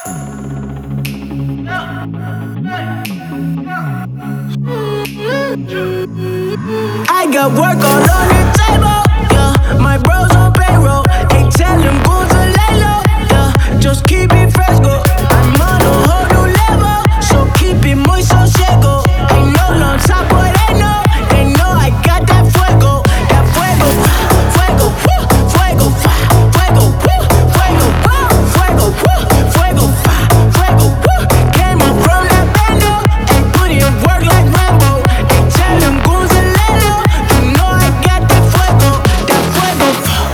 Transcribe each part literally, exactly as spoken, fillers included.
I got work all on the table, yeah. My bros on payroll, they tell them goons to lay low, yeah. Just keep it fresco, I'm on a whole new level, so keep it muy sosiego. Ain't no long top, but they know, they know I got that fuego, that fuego, fuego, fuego, fuego, fuego, fuego, fuego, fuego, fuego. Came up from that bando and put in work like Rambo. They tell them goons to lay low, you know I got that fuego, that fuego.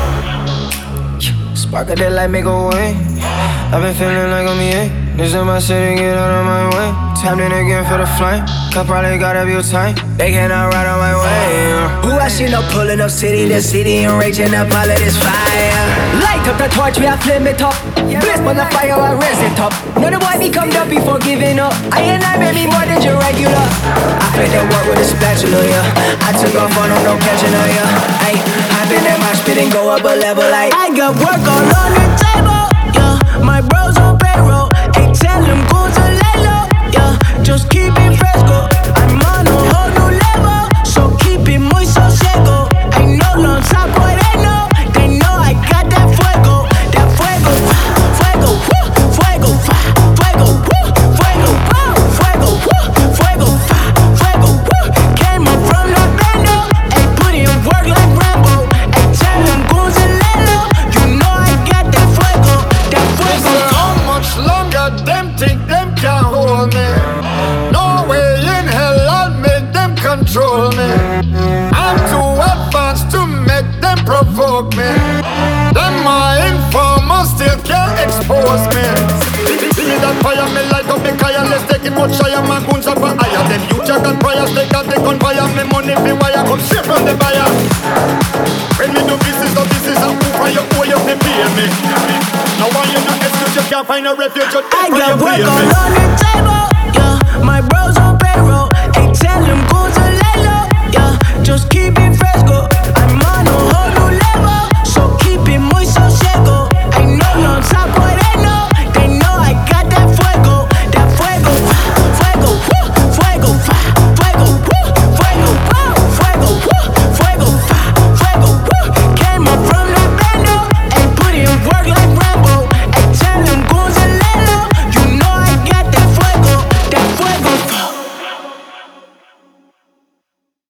Spark of that light, make a way. I've been feeling like I'm E A. This is my city, get out of my way. Tapped in again for the flame. Cup probably got a view time. They cannot ride on my way. Who I seen up pulling up city to city and raging up all of this fire. Light up the torch, we are flame it up. Blaze on the fire, I raise it up. Know the boy become up before giving up. I and I baby more than your regular. I played that work with a spatula, yeah. I took off on them, no catching her, yeah. Ay, I've been in my spit and go up a level like I got work all on the table, yeah. My bros on payroll, they tell them goons to lay low, yeah. Just keep it fresco, I'm on a whole new level, so keep it muy sosiego. Ain't no long top, but they know, they know I got that fuego, that fuego, fuego, fuego, fuego, fuego, fuego, fuego, fuego, fuego. Came up from that bando and put in work like Rambo. And tell them goons to lay low, you know I got that fuego, that fuego. How much longer them think them can hold me? No way in hell I'll make them control me. I'm too advanced to make them provoke me. Them my informers still can't expose me. See that fire me light up the fire. Let's take it much higher. My goons up higher. Them you check and prayers. They got the gunfire. Me money fi wire. Come straight from the buyer. When me do business, no business. I'm who for you, who you fi pay me. Now why you not excuse? You can't find a refuge. I got work all on